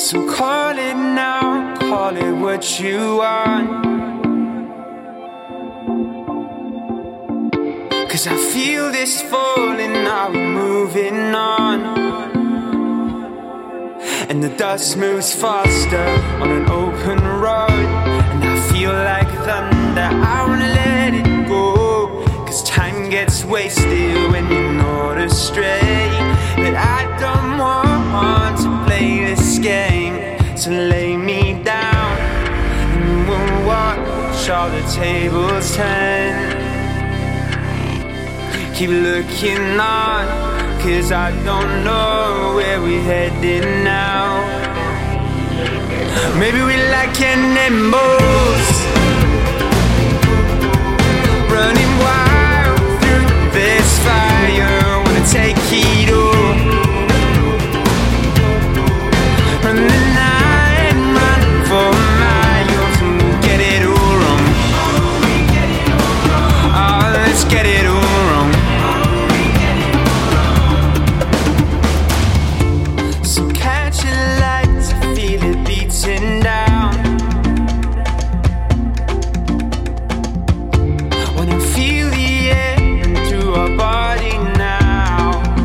So call it now, call it what you want. 'Cause I feel this falling, now we're moving on. And the dust moves faster on an open road. And I feel like thunder, I wanna let it go. 'Cause time gets wasted when you're not astray. But I don't want to play this game, so lay me down and we'll watch all the tables turn. Keep looking on, 'cause I don't know where we're heading now. Maybe we like animals, running wild through this fire. Wanna take it all, run the night, run for miles, and we'll get it all wrong. Oh, let's get it all wrong. So catch a light to feel it beating down. When I feel the air through our body now.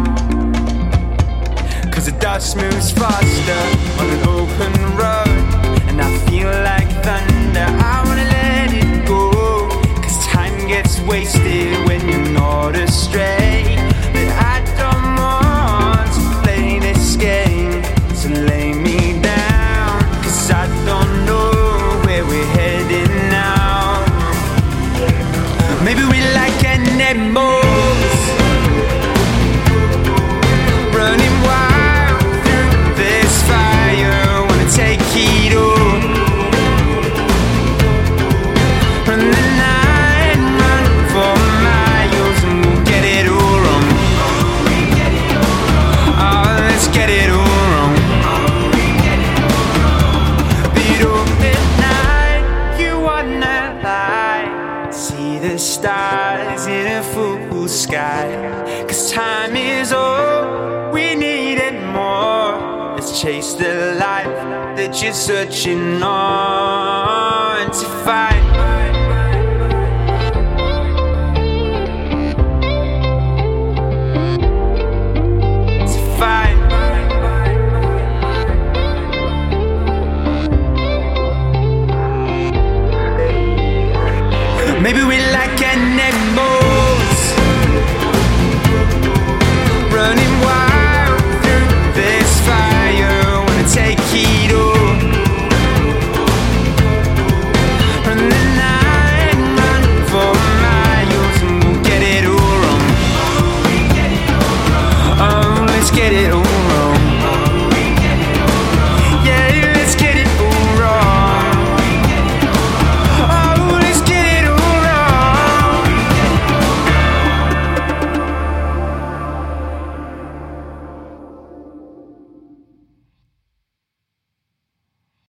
'Cause the dust moves faster on an open road. And I feel like thunder, I wanna let it go. 'Cause time gets wasted when you're not astray. But I don't want to play this game, so lay me down. 'Cause I don't know where we're headed now. Maybe we like animals, running wild through this fire. Wanna take it all, run the night, run for miles, and we'll get it all wrong. Oh, let's get it all wrong. But at night, you wanna lie, see the stars in a full sky. 'Cause time is all we need and more. Let's chase the life that you're searching on to find.